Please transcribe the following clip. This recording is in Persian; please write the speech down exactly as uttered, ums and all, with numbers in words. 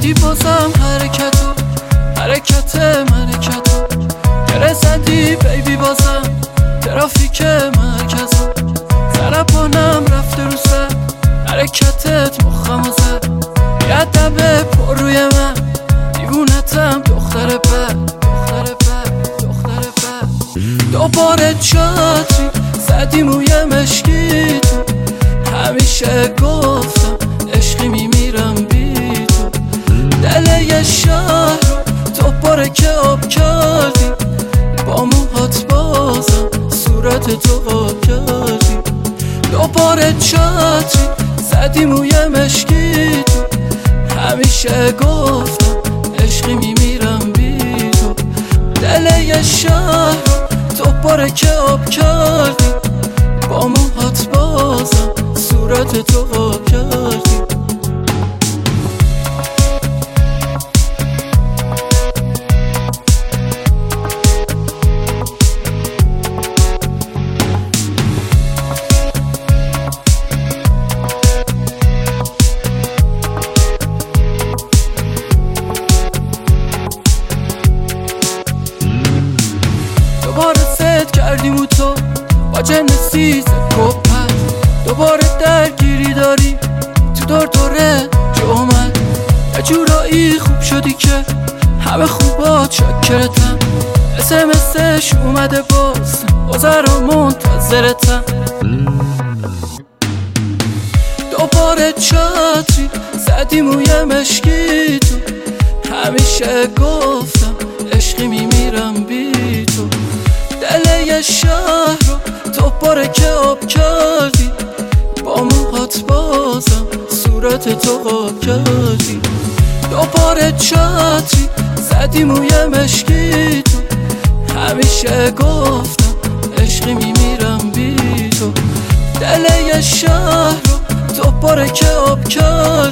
کردی بازم حرکتو حرکت مرکتو گره زدی بیبی بازم ترافیک مرکزو سرپانم رفته رو سر حرکتت مخمو زد بیادبه پر روی من دیوونتم دختر بد دختر بد دختر بد دوباره چاتری زدی موی مشکی تو همیشه گفتم عشقی میمیرم بی تو دل یه شهر تو پاره که آب کردی با موهات بازم صورت تو آب کردی دوباره چاتری زدی موی مشکی تو همیشه گفتم عشقی میمیرم بی تو دل یه شهر تو پاره که آب کردی با موهات بازم صورت تو آب کردی دوباره ست کردیم و تو با جنسیز کپت دوباره درگیری داری تو دور دوره جومت یه جورایی خوب شدی که همه خوبات شکرتم اسمسش اومده باز بازر و منتظرتم دوباره چاتری زدی موی مشکی تو همیشه گفتم عشقی میمیرم بی تو دل یه شهر رو تو پاره که آب کردی با موهات بازم صورت تو آب کردی دوباره چاتری زدی موی مشکی تو همیشه گفتم عشقی میمیرم بی تو دل یه شهر رو تو پاره که آب کردی